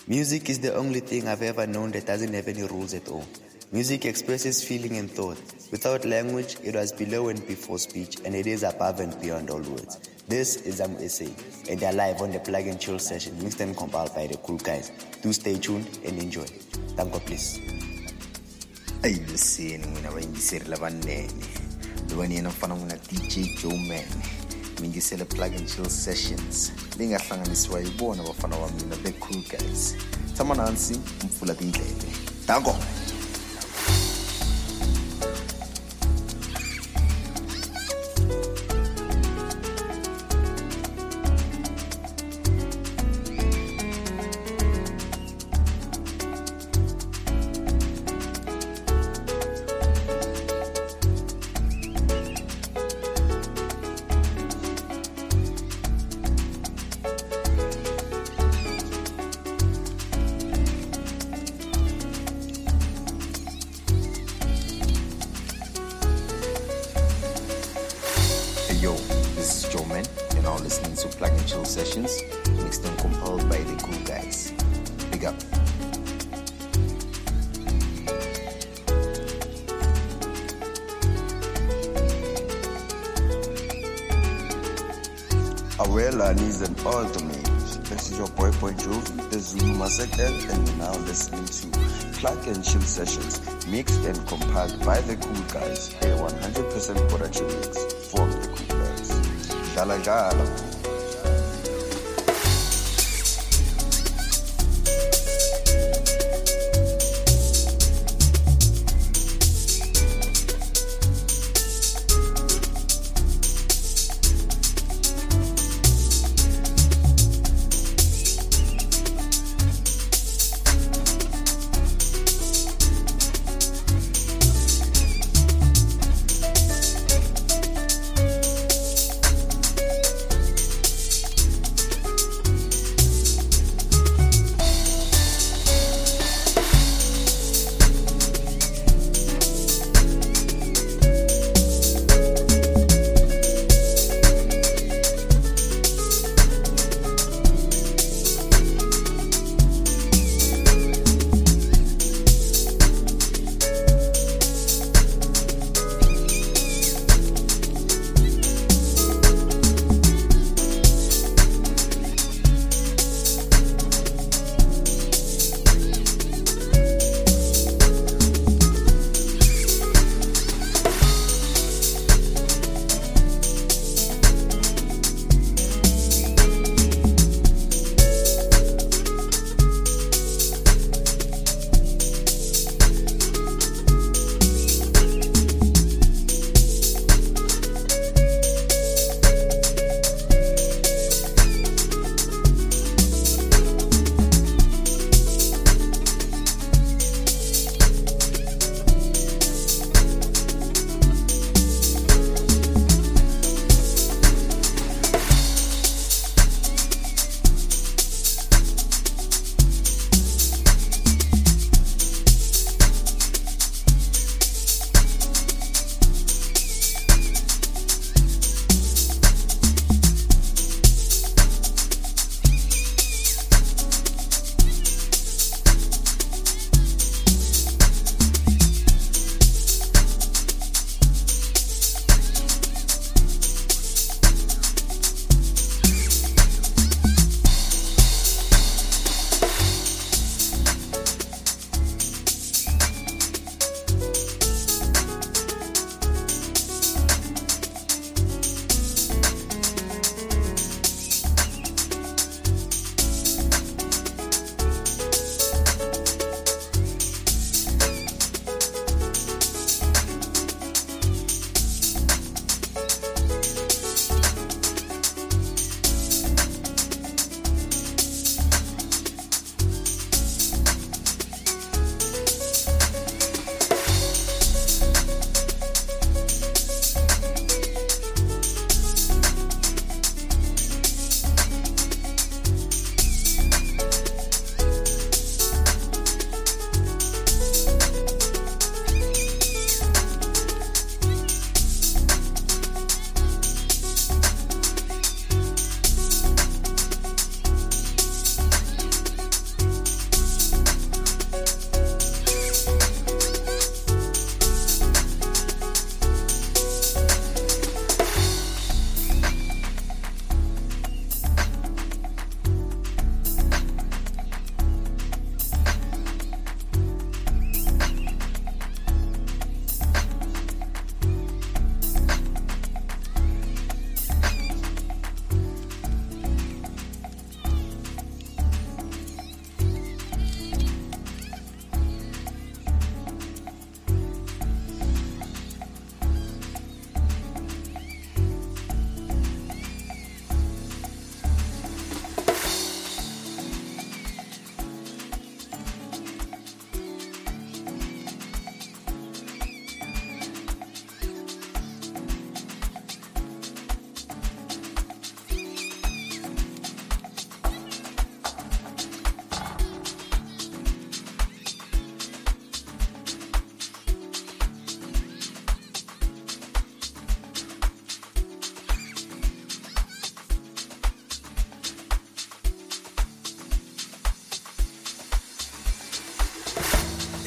Music is the only thing I've ever known that doesn't have any rules at all. Music expresses feeling and thought. Without language, it was below and before speech, and it is above and beyond all words. This is SA, and they're live on the Plug and Chill session, mixed and compiled by the cool guys. Do stay tuned and enjoy. Thank God, please. Ayusini mina bayingiseri labanene lobanyena mfana mina DJ Joe Man mingisele Plug and Chill sessions lingahlanganiswa yibona bafana bami mina be cool guys thama nansi umfula tindlebe dango. Yo, this is Joe Man. You're now listening to Plug and Chill sessions, mixed and compiled by the cool guys. Big up. Awela needs an ultimate. This is your boy Jove, the Zulu Masekel, and you're now listening to Plug and Chill sessions, mixed and compiled by the cool guys. A 100% production mix from the cool guys. Jala jala.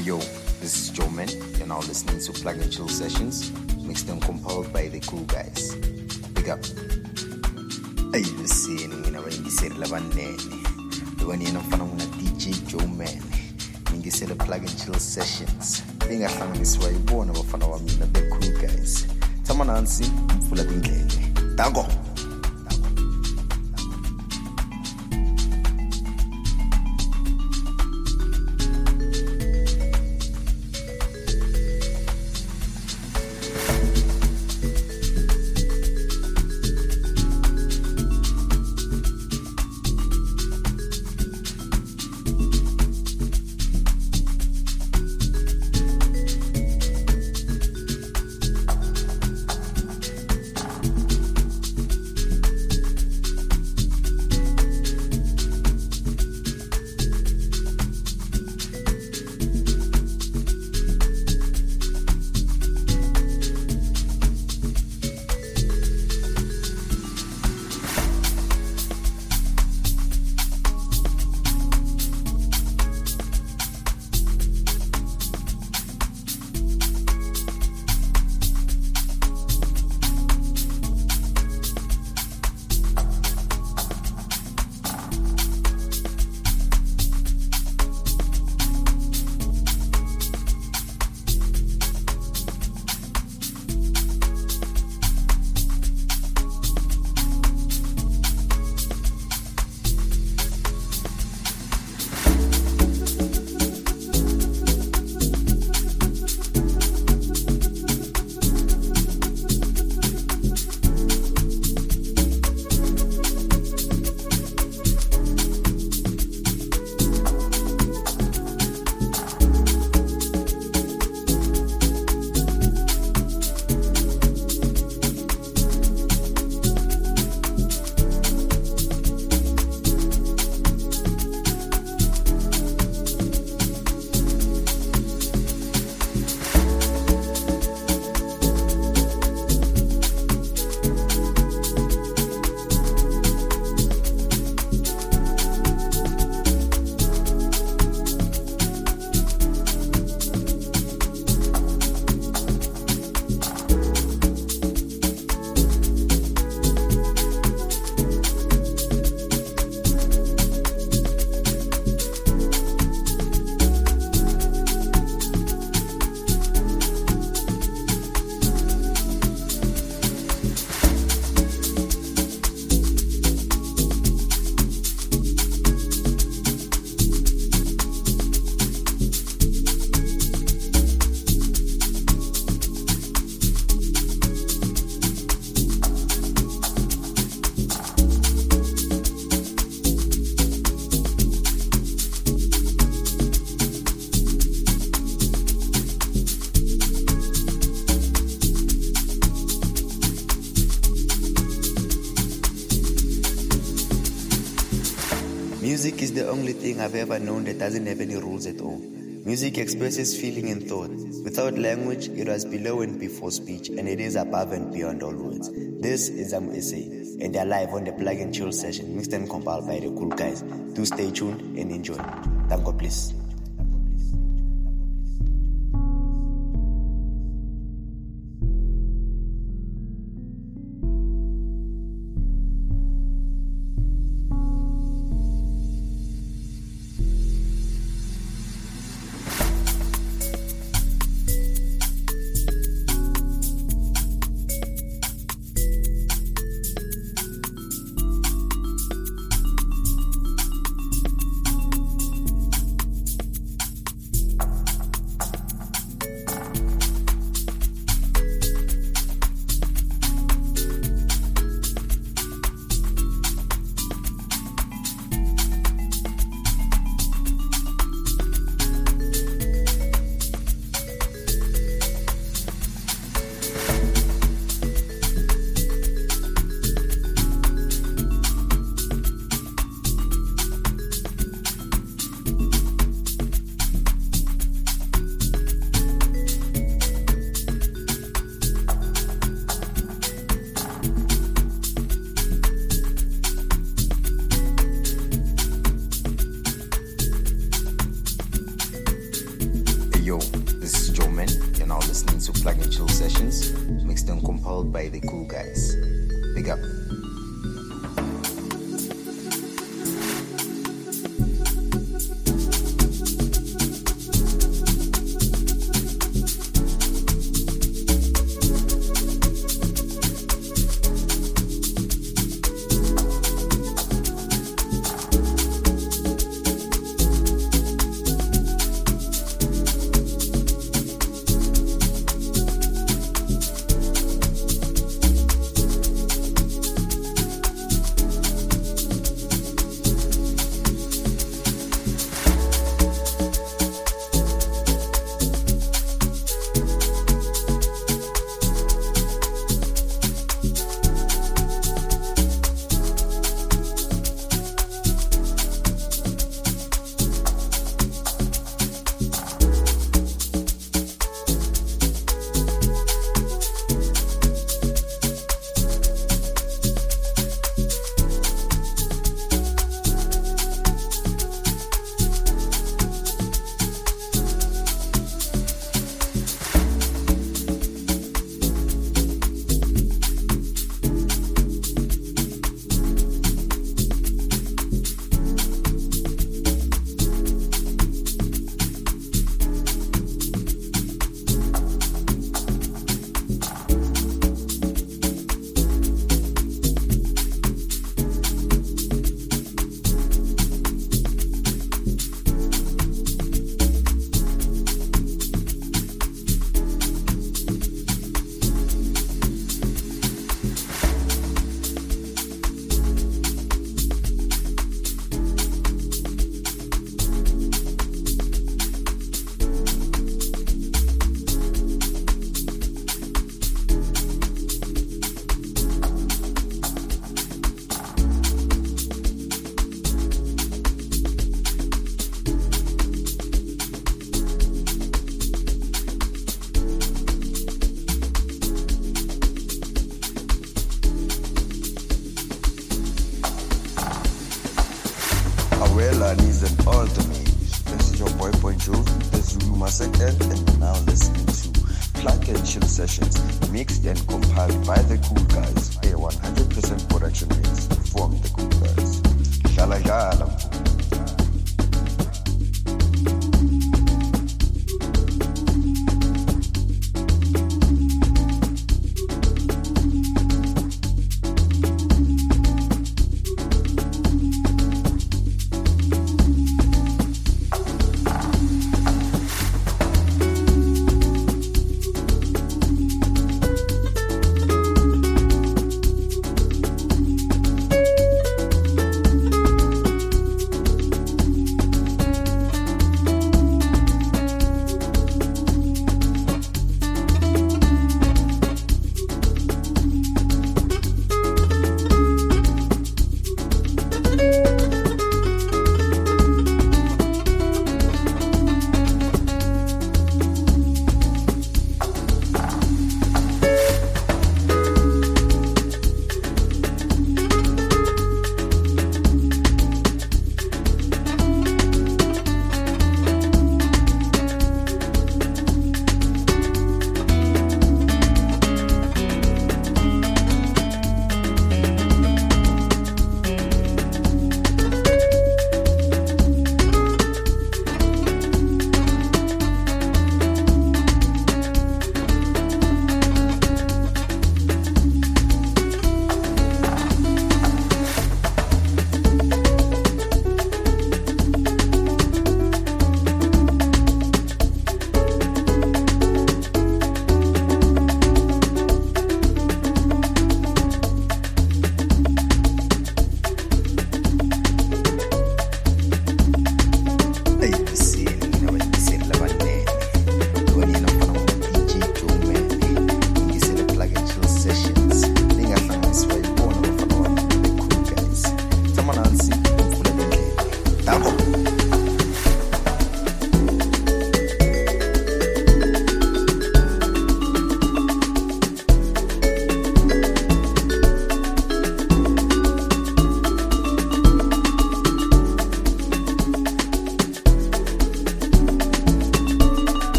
Yo, this is Joe Man. You're now listening to Plug and Chill Sessions, mixed and compiled by the Cool Guys. Big up. Hey, listen, when I say Lavanene, the one you know from DJ Joe Man. Mingisela Plug and Chill Sessions. Lingahlanganyiswa ibona bafana bami na the Cool Guys. Tama nansi mfula dindlele. Dango. Music is the only thing I've ever known that doesn't have any rules at all. Music expresses feeling and thought. Without language, it was below and before speech, and it is above and beyond all words. This is Essay, and they're live on the Plug and Chill session, mixed and compiled by the Cool Guys. Do stay tuned and enjoy. Thank God, please. Yo, this is Joe Man. You're now listening to Plug and Chill Sessions, mixed and compiled by the Cool Guys. Big up. Needs and all the names. This is your boy Joe, the Zulu Massacre, and you're now listening to Plug and Chill Sessions, mixed and compiled by the Cool Guys, a 100% production mix from the Cool Guys. Shala Shala.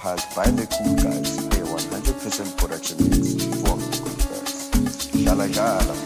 compiled by the Cool Guys, a 100% production mix from the Cool Guys. Gala gala.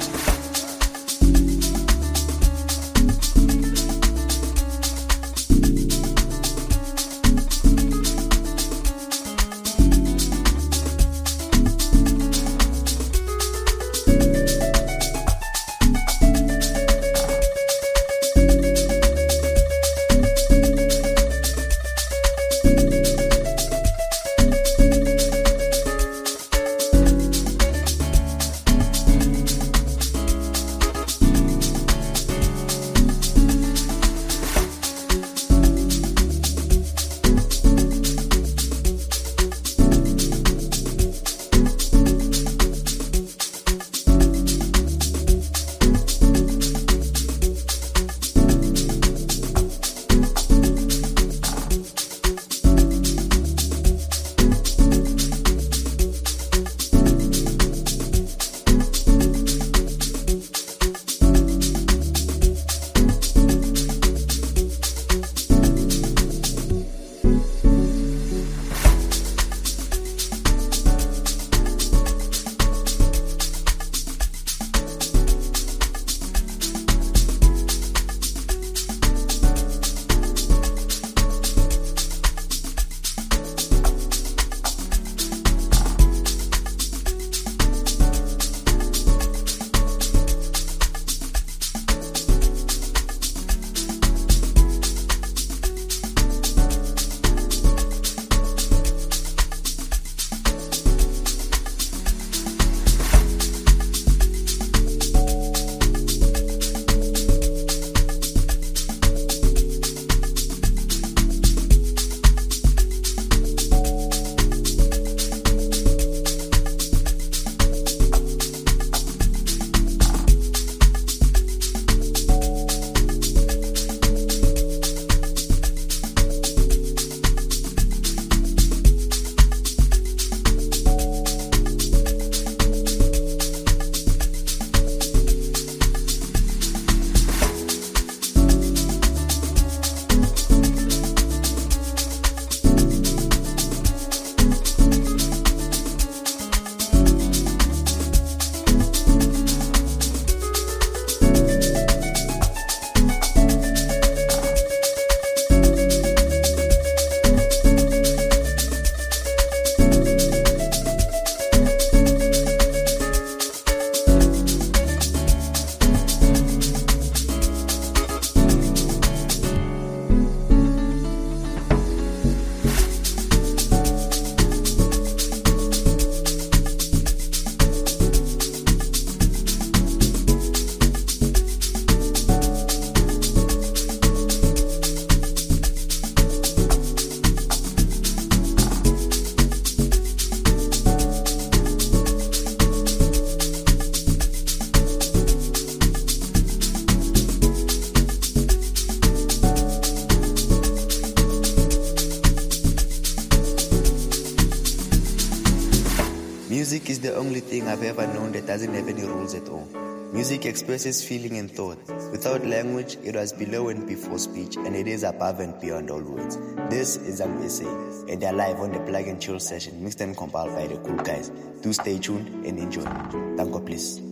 Music is the only thing I've ever known that doesn't have any rules at all. Music expresses feeling and thought. Without language, it was below and before speech, and it is above and beyond all words. This is ZAMU.SA, and they're live on the Plug and Chill session, mixed and compiled by the Cool Guys. Do stay tuned and enjoy. Thank you, please.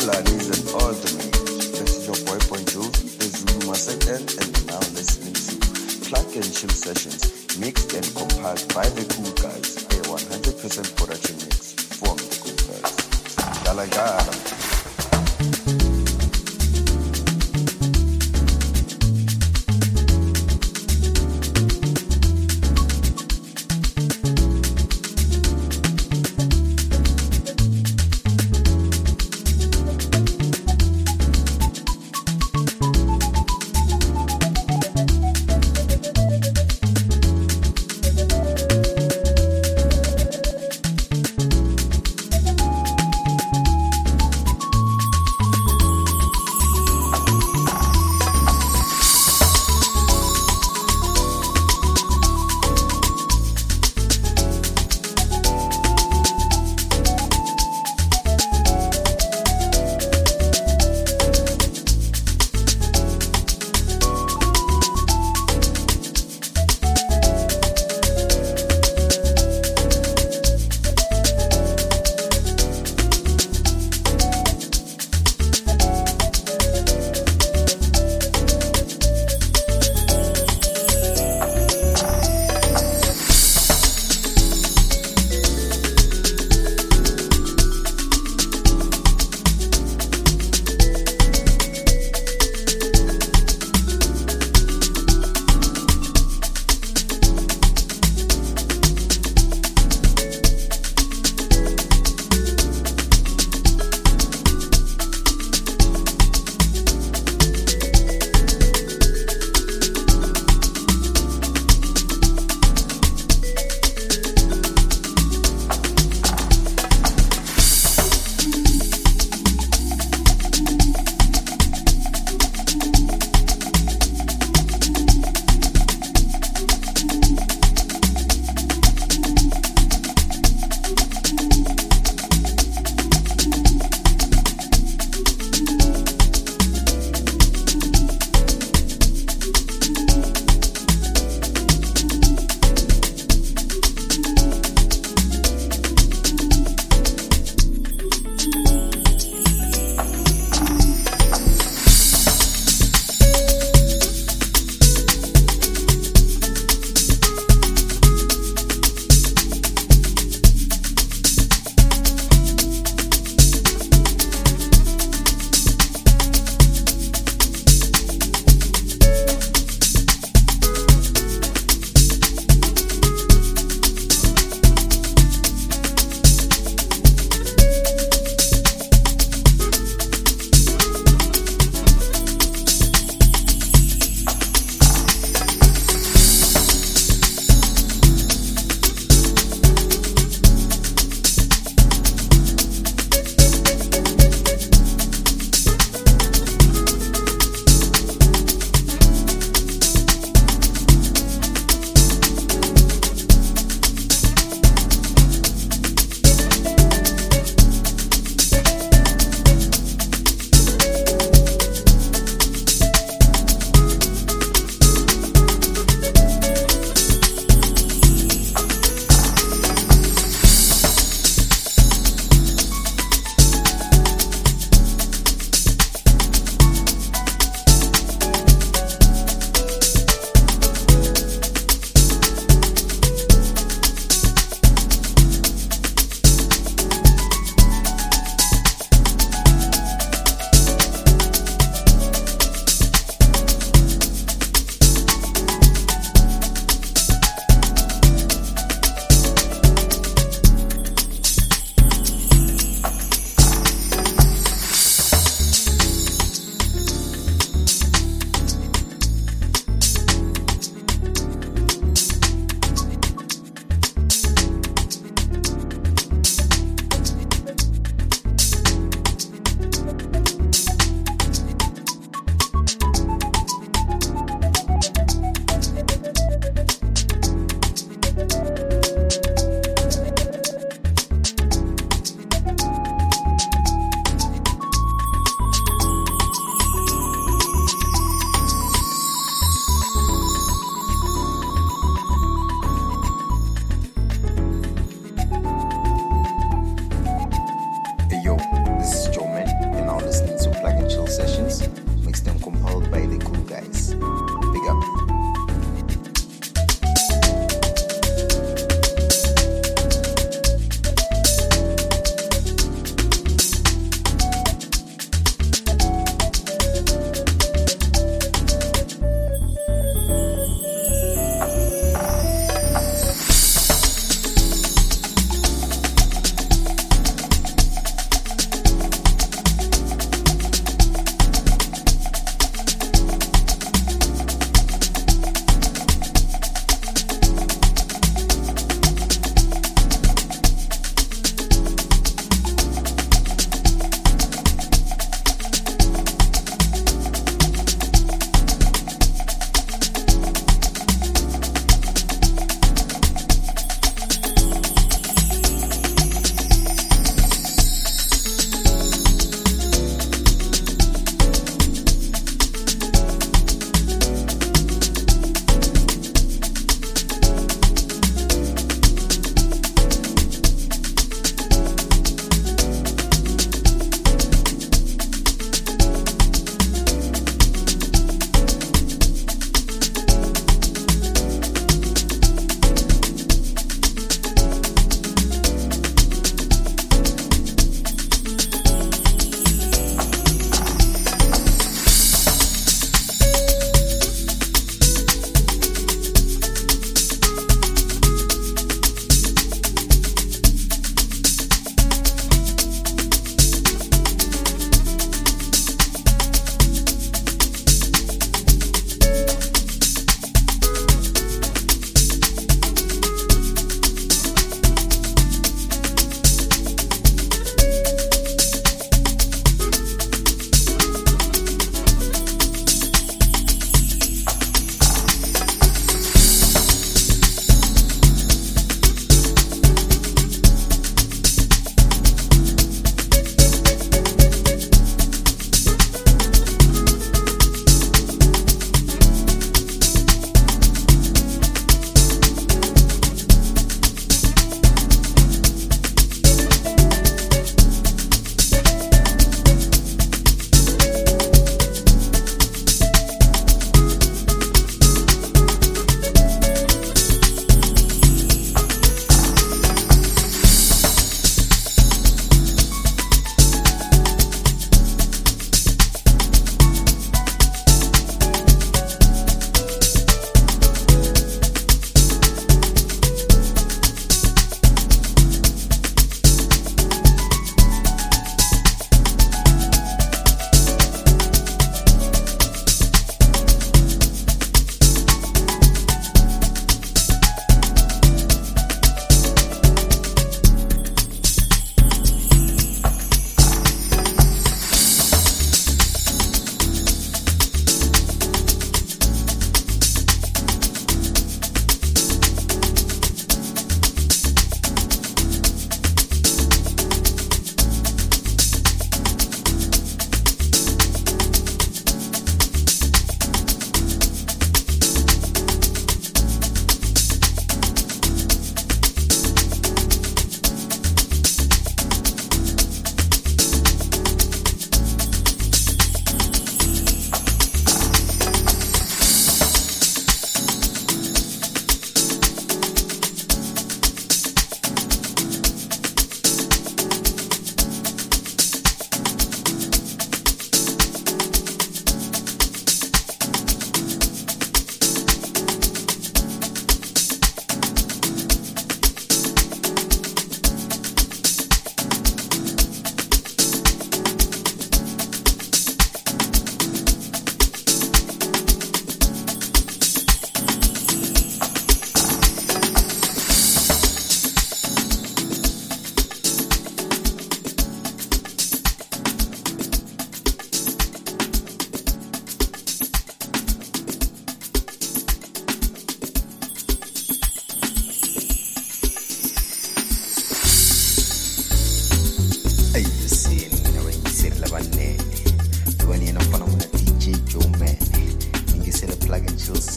Pulanis and all the names. This is your boy Bon Jovi, the Zulu Massacre, and you're now listening to Plug and Chill Sessions, mixed and compiled by the Cool Guys, a 100% production mix from the Cool Guys. Gala gala.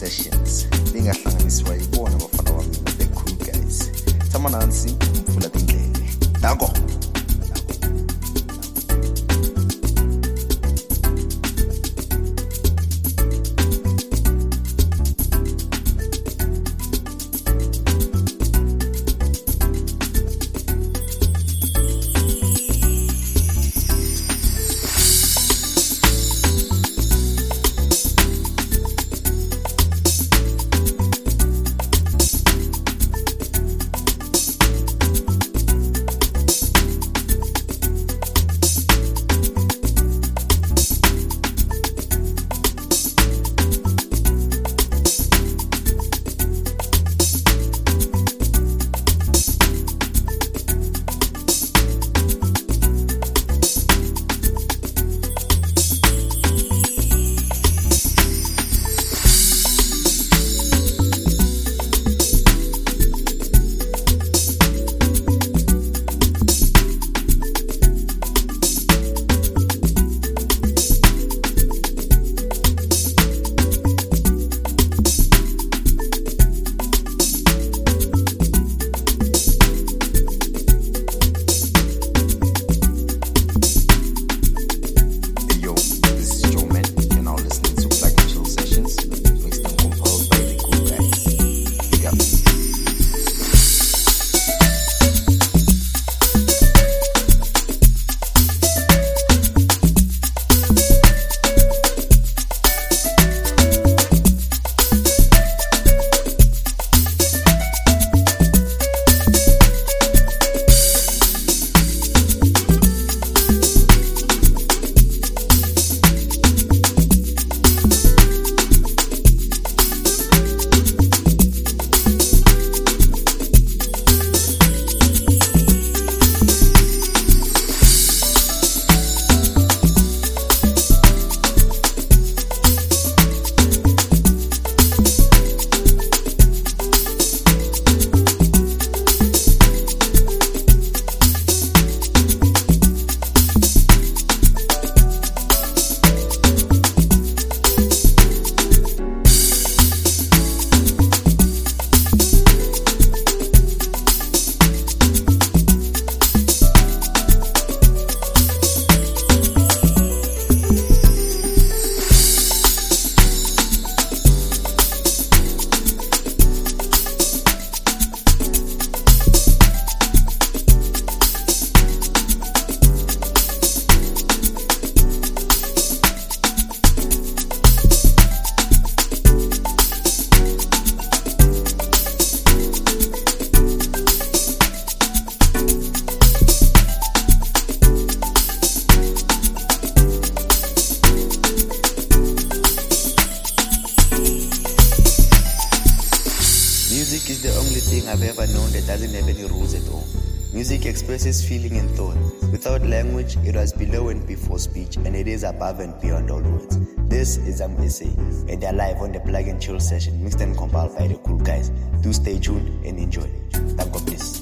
Sessions lingahlanganiswa yibona bafana bami the Cool Guys. Tshama nansi mvula tindlele. Nako. Music is the only thing I've ever known that doesn't have any rules at all. Music expresses feeling and thought. Without language, it was below and before speech, and it is above and beyond all words. This is SA, and they're live on the Plug and Chill session, mixed and compiled by the Cool Guys. Do stay tuned and enjoy. Thank God bless.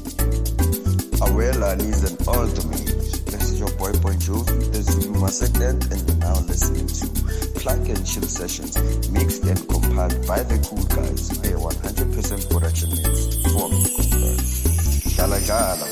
Awelani is an ultimate. This is your boy Jovi, the Zulu Masecond, and you're now listening to Plug and Chill Sessions, mixed and compiled by the Cool Guys, a 100% production mix from the Cool Guys. Gala gala.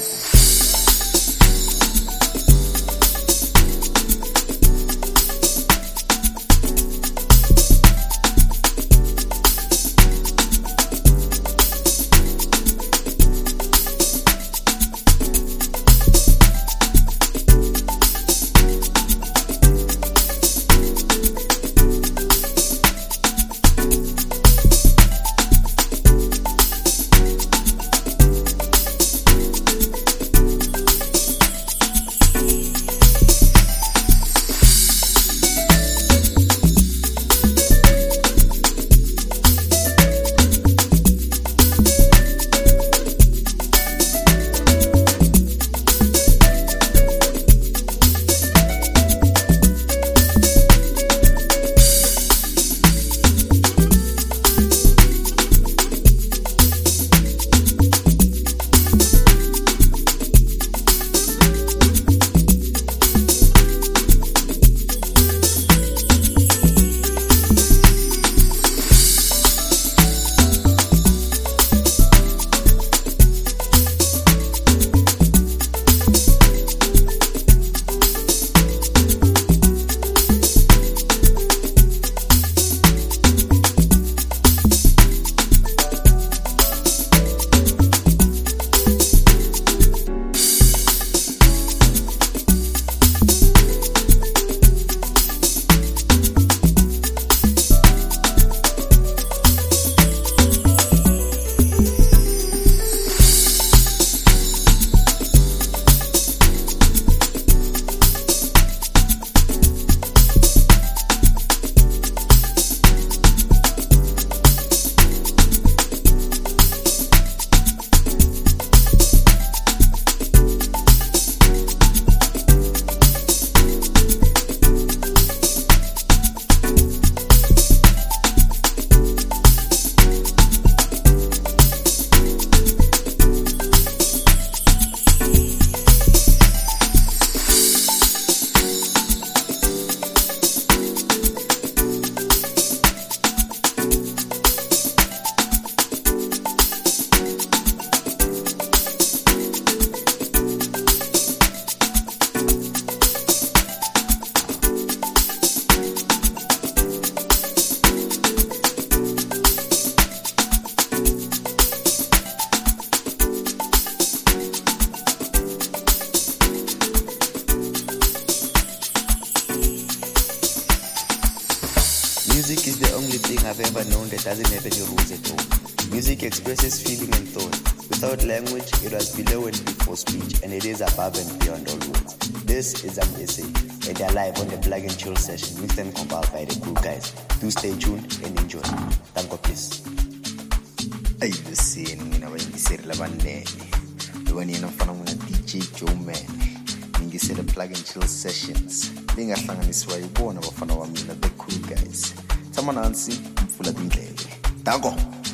Music is the only thing I've ever known that doesn't have any rules at all. Music expresses feeling and thought. Without language, it was below and before speech, and it is above and beyond all words. This is SA, and they're live on the Plug and Chill session, mixed and compiled by the Cool Guys. Do stay tuned and enjoy. Thank you, please. Hey, listen, mina bayingisela labanene. Lobani mfana muna DJ Joe Man. Ngingisela Plug and Chill sessions. Lingahlanganiswa yibona bafana bami na the Cool Guys. Tama nansi mfula tindlebe. Danko.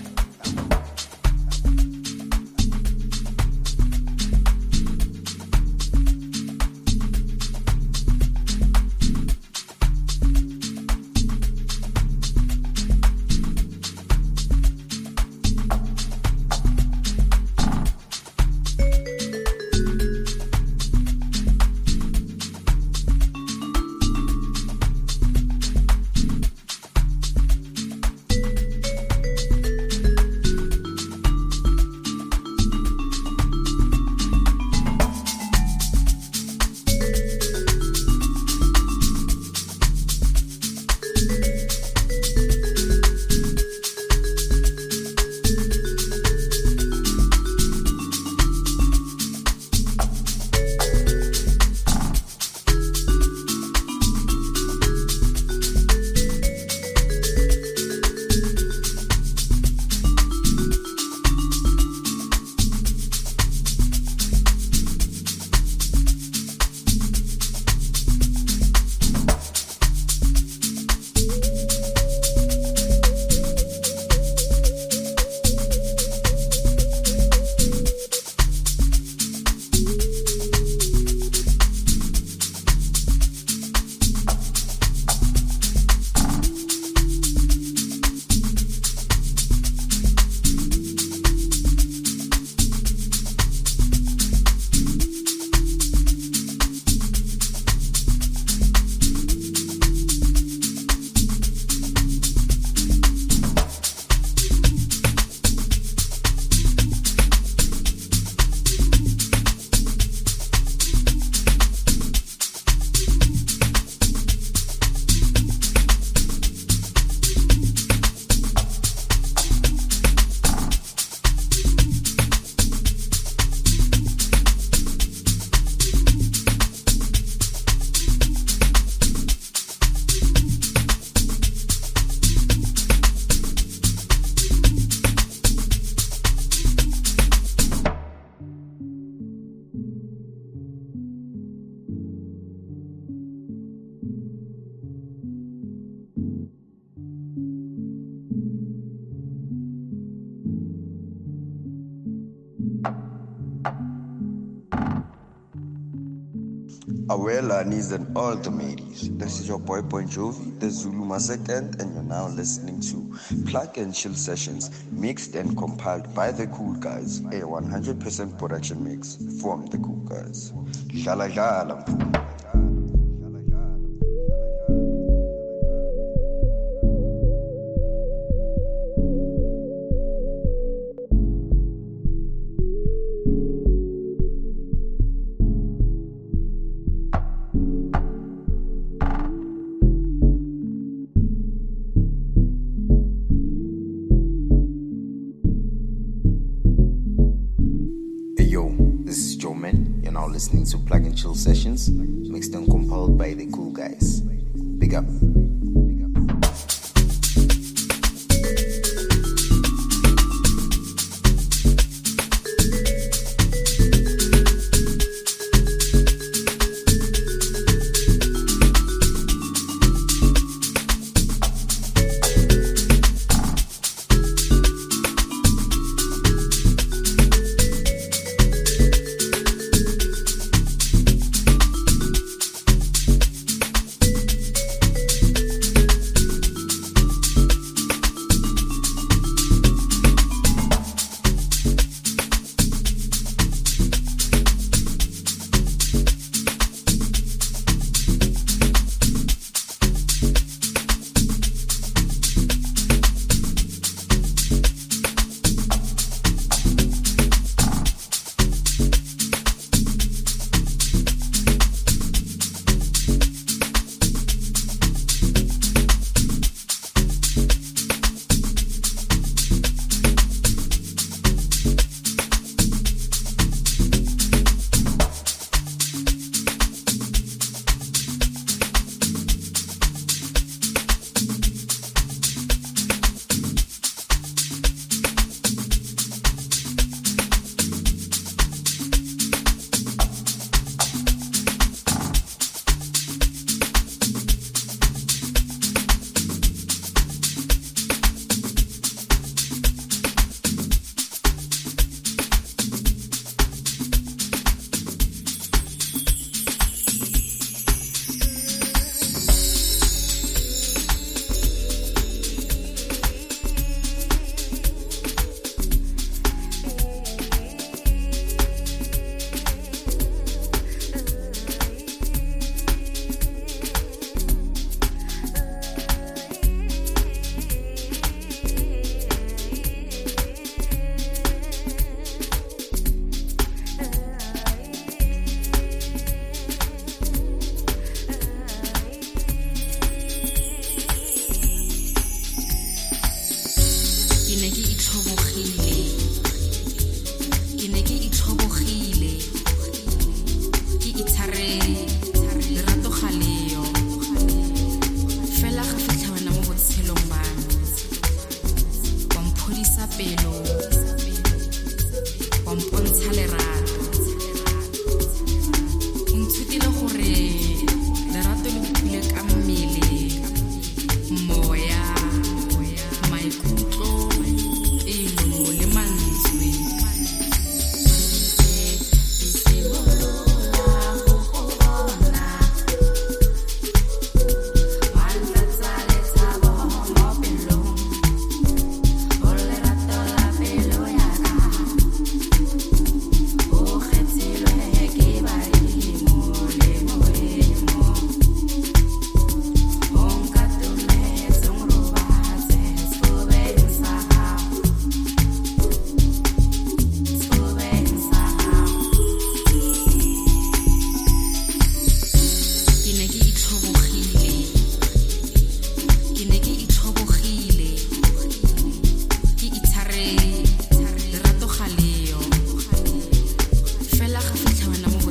Awela needs an all the ladies. This is your boy Bon Jovi, the Zulu Masecond, and you're now listening to Plug and Chill Sessions, mixed and compiled by the Cool Guys, a 100% production mix from the Cool Guys. Jala jala. Listening to Plug and Chill Sessions, mixed and compiled by the Cool Guys. Big up.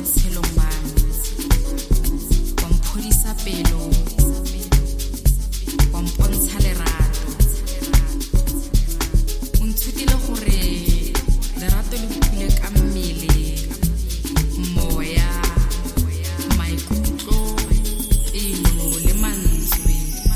botshelong ba wa mphodisa pelo wa mpontsha lerato o nthutile gore lerato le buile ka mmele moya maikutlo pelo le mantswe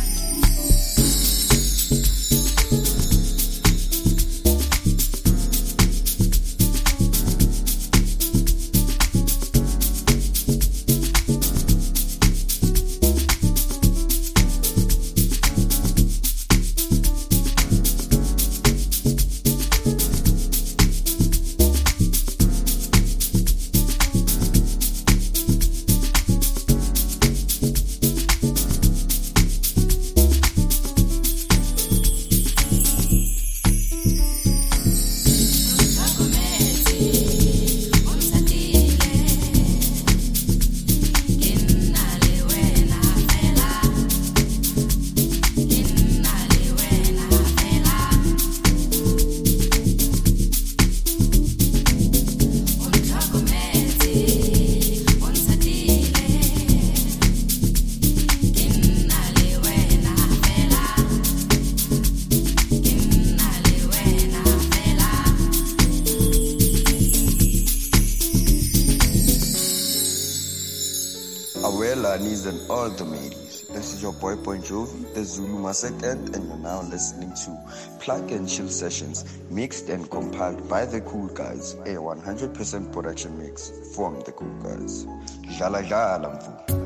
Awelanis and all the ladies. This is your boy Jovi, the Zulu Masekent, and you're now listening to Plug and Chill Sessions, mixed and compiled by the Cool Guys, a 100% production mix from the Cool Guys. Jala jala mfu.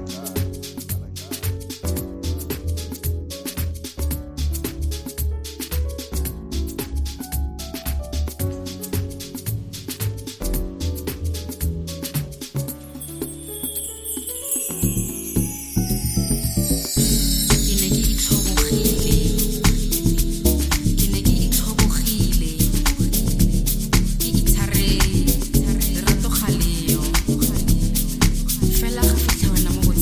Fela ga fitlha wena mo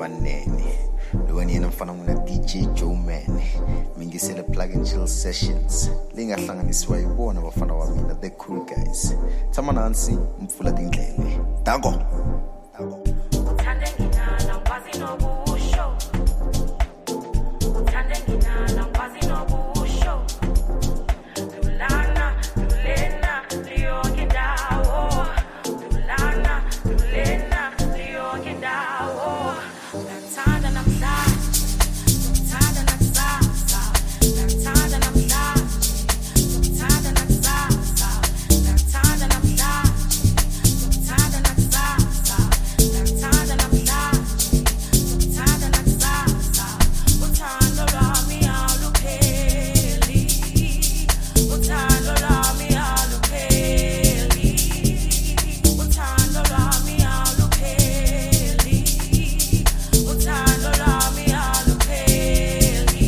lavanene lwani yena mfana nguna DJ Joe Man mingisele Plug and Chill Sessions lingahlanganisiwa yibona bafana wa mina the cool guys tshama nansi mfula tindlele dango uthande nginana ngikwazi nokusho uthande nginana ngikwazi nokusho lulana lulena liyonke indawo lulana lulena liyonke indawo ngathanda namhlanje ngathanda nakusasa ngathanda namhlanje ngathanda nakusasa ngathanda namhlanje ngathanda nakusasa ngathanda namhlanje ngathanda nakusasa uthando lwami alupheli uthando lwami alupheli uthando lwami alupheli uthando lwami alupheli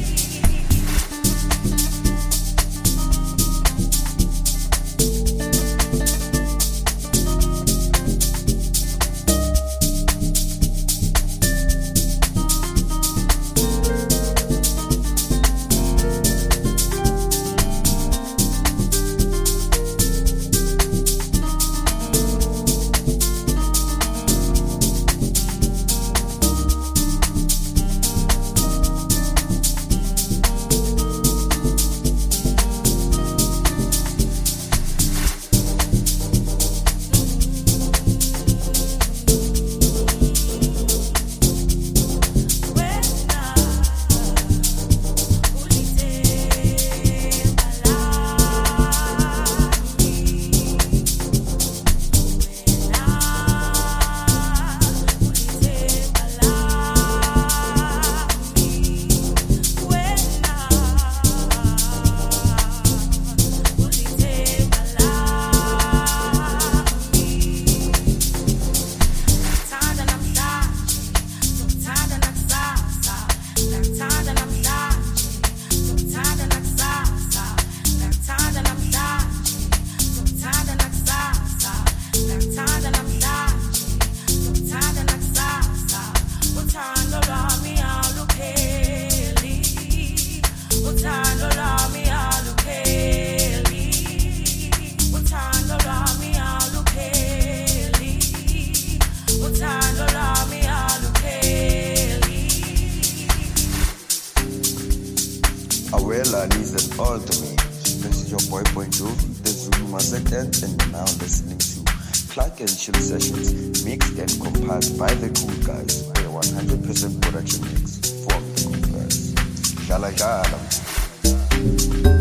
Awelani is an ultimate. This is your boy Jovi, the Zulu Masek and you're now listening to Plug and Chill Sessions, mixed and compiled by the cool guys, a 100% production mix from the cool guys. Gala gala.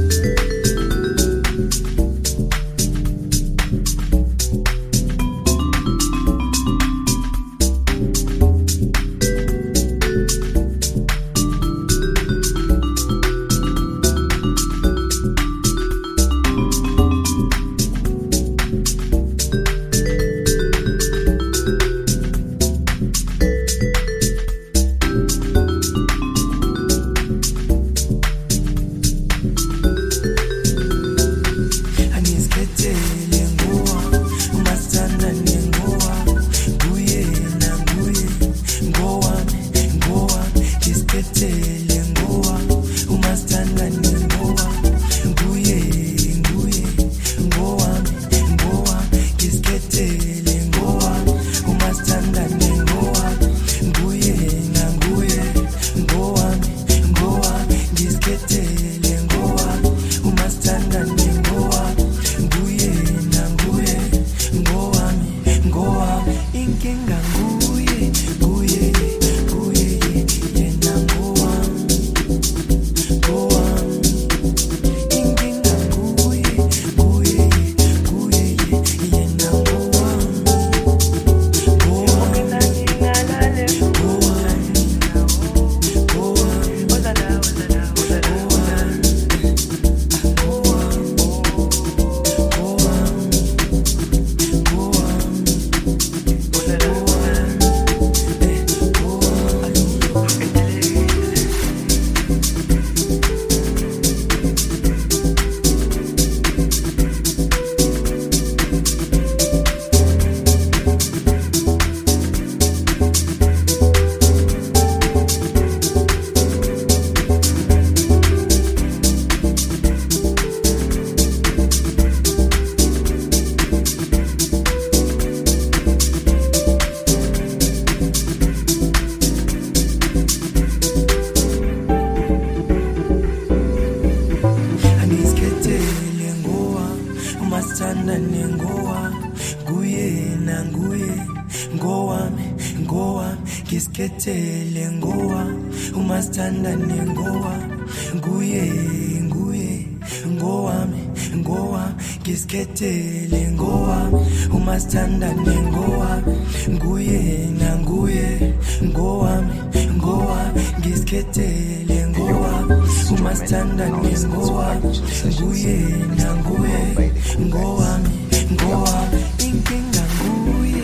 umasithanda nengowa nguye nanguye ngowami ngisikethele ngowa umasithanda nengowa nguye ngowami ngisikethele ngowa umasithanda nengowa nguye nanguye ngowami ngisikethele ngowa umasithanda nengowa nguye nanguye ngowami inkinga nguye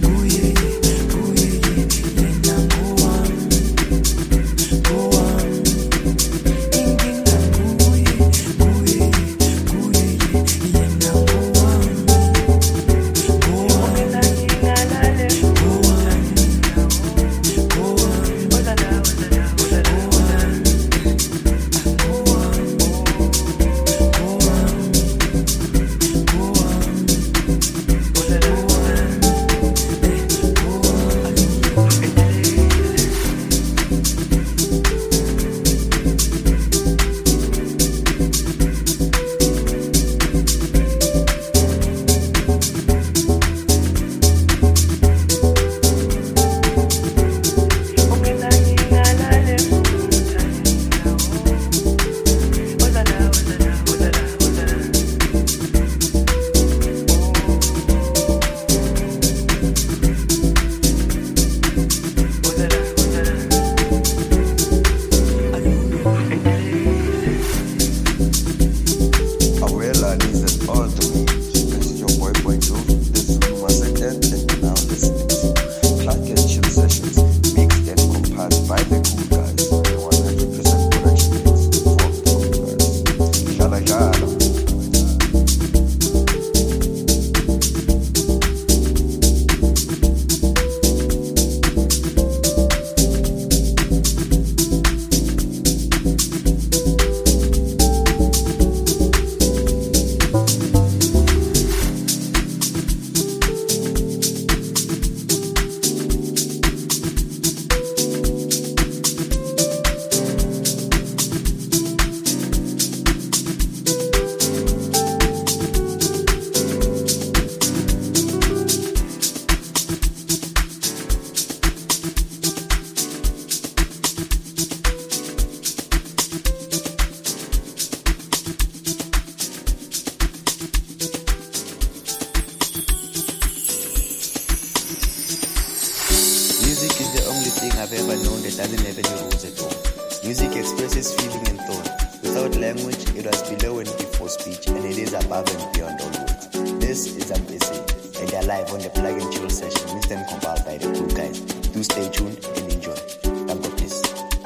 yena ngowami inkinga nguye yena I've ever known that doesn't have any rules at all. Music expresses feeling and thought. Without language, it was below and before speech, and it is above and beyond all words. This is Ambesi, and they're live on the Plug and Chill session, mixed and compiled by the Cool Guys. Do stay tuned and enjoy. Thank God, please.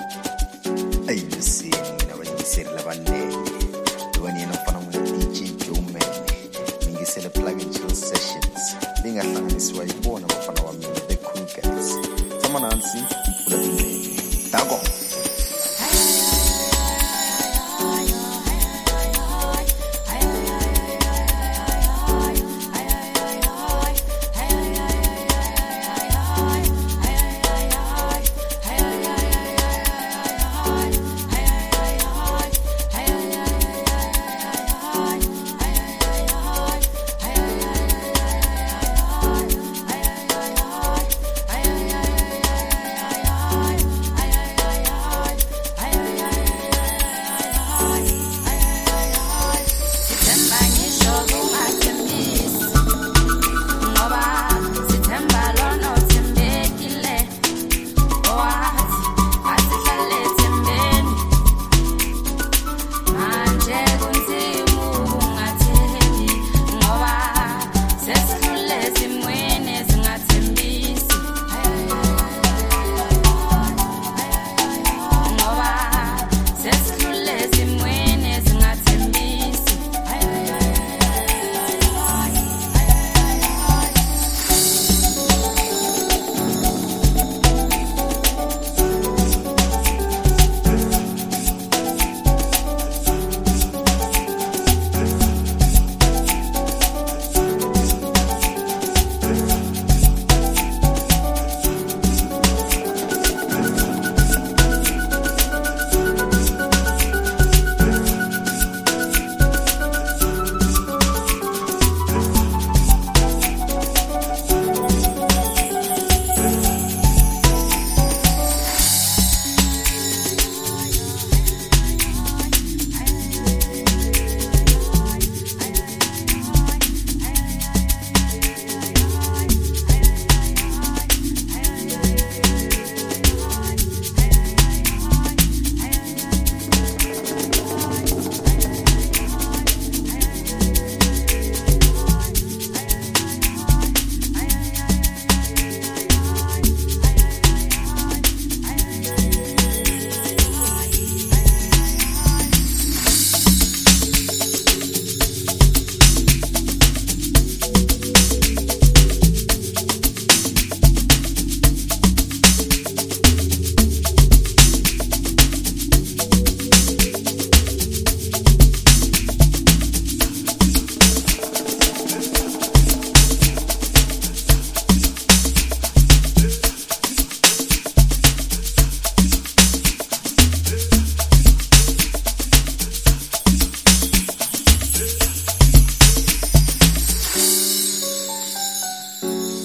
Hey, you see, nabanyisela labanene. Duwani yanofana muna DJ Joe Man. Mingisela Plug and Chill sessions. Lingahlanganiswa ibona bafana wami the Cool Guys. Sama nansi, mpula bingeni. Tako.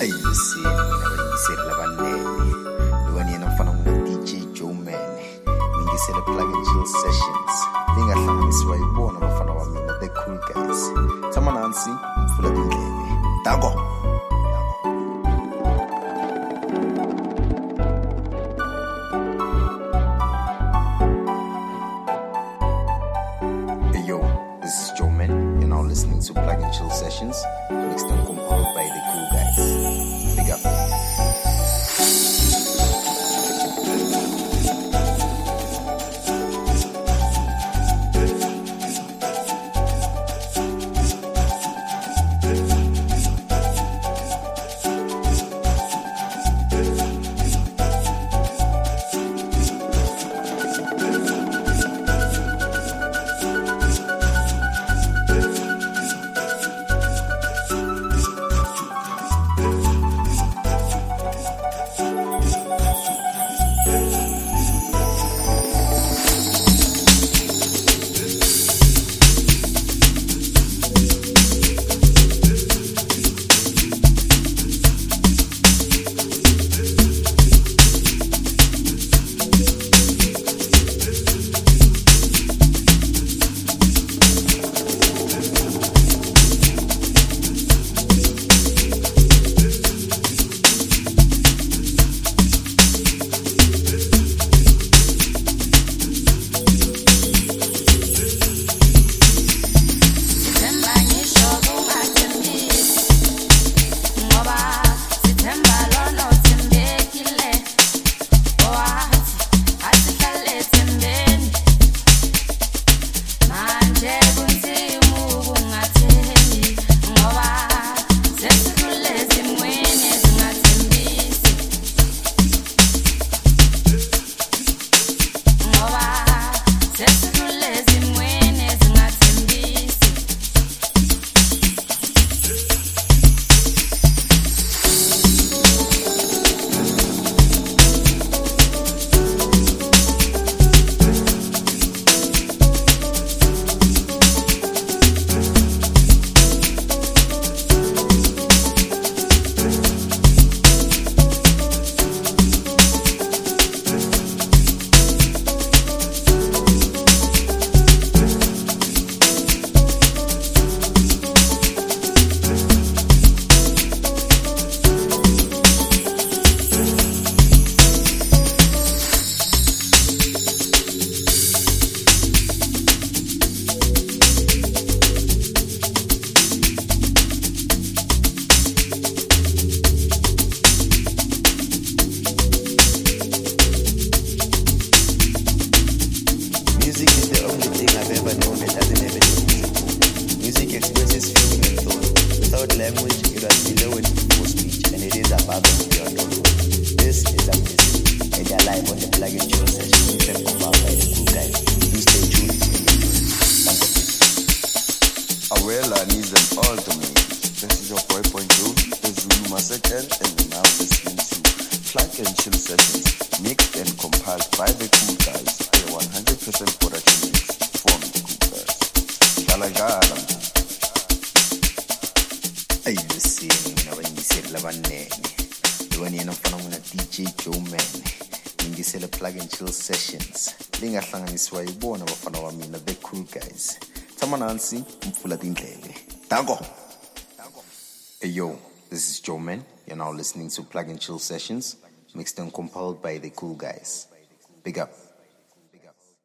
ayisini mina bayingiseli labanene lwani yena mfana DJ Joe Man ngingisele Plug and Chill Sessions lingahlanganisiwa ibona bafana wa mina the cool guys thama nansi mfula tindlebe dango. This is Joe Man. You're now listening to Plug and Chill Sessions, mixed and compiled by the cool guys. Big up. DJ Joe Man ngingisele Plug and Chill Sessions lingahlanganiswa ibona bafana wa mina the cool guys thama nansi mfula tindlebe dango. Hey yo, this is Joe Man. You're now listening to Plug and Chill Sessions mixed and compiled by the cool guys. Big up.